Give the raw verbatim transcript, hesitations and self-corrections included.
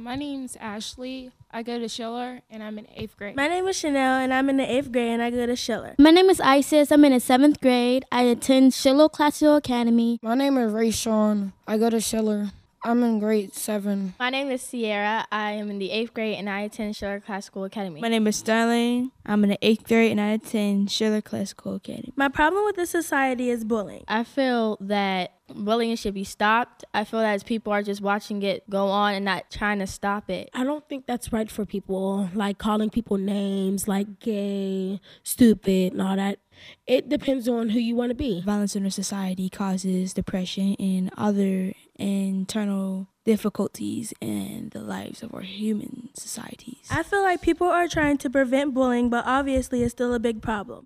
my name's Ashley. I go to Schiller, and I'm in eighth grade. My name is Chanel, and I'm in the eighth grade, and I go to Schiller. My name is Isis. I'm in the seventh grade. I attend Schiller Classical Academy. My name is Rayshawn. I go to Schiller. I'm in grade seven. My name is Sierra. I am in the eighth grade, and I attend Schiller Classical Academy. My name is Sterling. I'm in the eighth grade, and I attend Schiller Classical Academy. My problem with this society is bullying. I feel that bullying should be stopped. I feel that people are just watching it go on and not trying to stop it. I don't think that's right for people, like calling people names like gay, stupid, and all that. It depends on who you want to be. Violence in our society causes depression and other internal difficulties in the lives of our human societies. I feel like people are trying to prevent bullying, but obviously it's still a big problem.